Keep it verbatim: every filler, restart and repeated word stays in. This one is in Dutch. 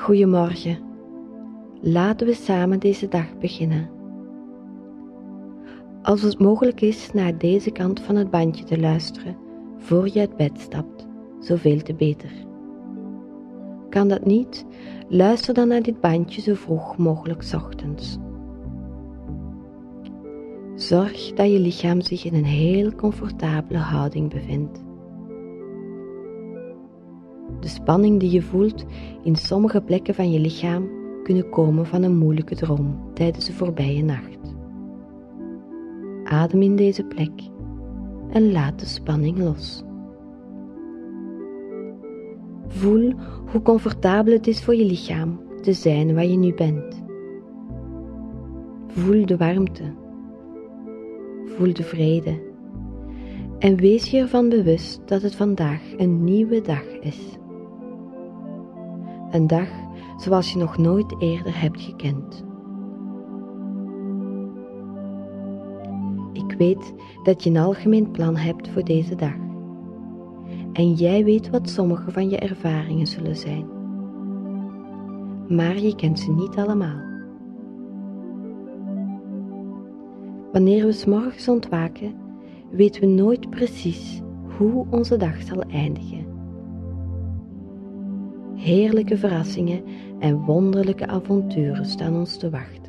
Goedemorgen. Laten we samen deze dag beginnen. Als het mogelijk is naar deze kant van het bandje te luisteren voor je uit bed stapt, zoveel te beter. Kan dat niet, luister dan naar dit bandje zo vroeg mogelijk 's ochtends. Zorg dat je lichaam zich in een heel comfortabele houding bevindt. De spanning die je voelt in sommige plekken van je lichaam kunnen komen van een moeilijke droom tijdens de voorbije nacht. Adem in deze plek en laat de spanning los. Voel hoe comfortabel het is voor je lichaam te zijn waar je nu bent. Voel de warmte. Voel de vrede. En wees je ervan bewust dat het vandaag een nieuwe dag is. Een dag zoals je nog nooit eerder hebt gekend. Ik weet dat je een algemeen plan hebt voor deze dag. En jij weet wat sommige van je ervaringen zullen zijn. Maar je kent ze niet allemaal. Wanneer we 's morgens ontwaken, weten we nooit precies hoe onze dag zal eindigen. Heerlijke verrassingen en wonderlijke avonturen staan ons te wachten.